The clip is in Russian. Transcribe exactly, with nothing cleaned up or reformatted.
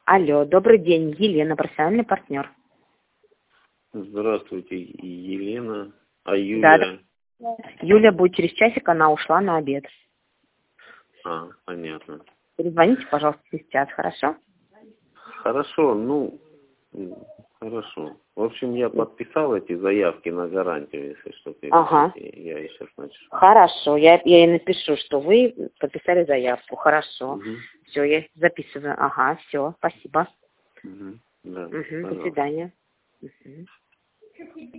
Алло, добрый день, Елена, профессиональный партнер. Здравствуйте, Елена. А Юля? Да, да. Юля будет через часик, она ушла на обед. А, понятно. Перезвоните, пожалуйста, сейчас, хорошо? Хорошо, ну, хорошо. В общем, я подписал эти заявки на гарантию, если что. Ага. Я сейчас начну. Хорошо, я, я ей напишу, что вы подписали заявку. Хорошо. Угу. Все, я записываю. Ага, все, спасибо. Угу. Да, Угу, до свидания. Угу.